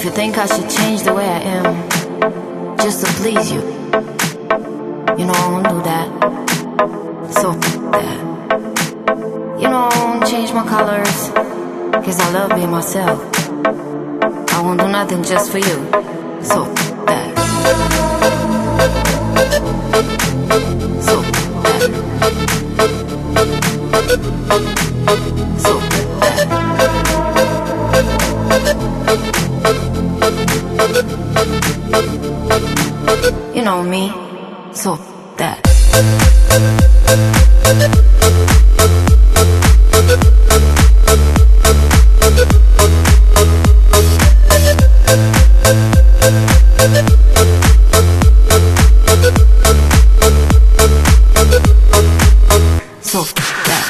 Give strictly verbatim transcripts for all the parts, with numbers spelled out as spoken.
If you think I should change the way I am just to please you, you know I won't do that. So that. You know I won't change my colors, cause I love being myself. I won't do nothing just for you. So that. So that. So that. You know me, so that. So that.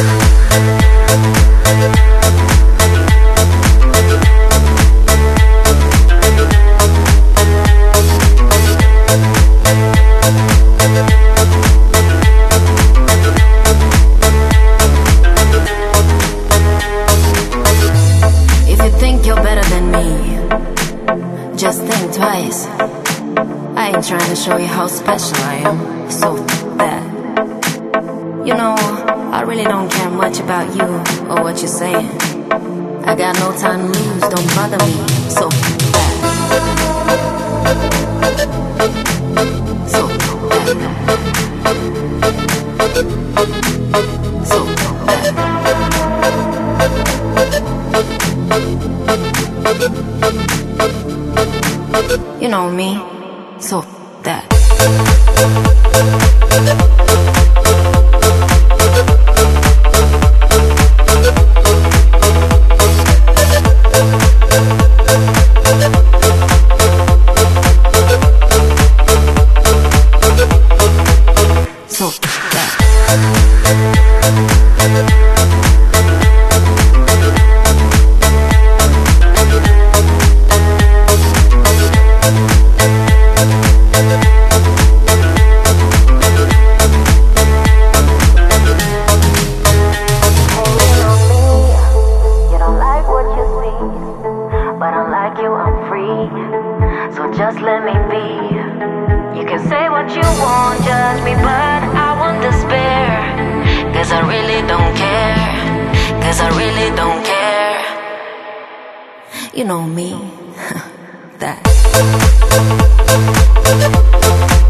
If you think you're better than me, just think twice. I ain't trying to show you how special I am. So that. You know, I really don't care much about you or what you're saying. I got no time to lose, don't bother me. So that. So that. So that. You know me, so that. So that. So just let me be. You can say what you want, judge me, but I won't despair. Cause I really don't care. Cause I really don't care. You know me, that.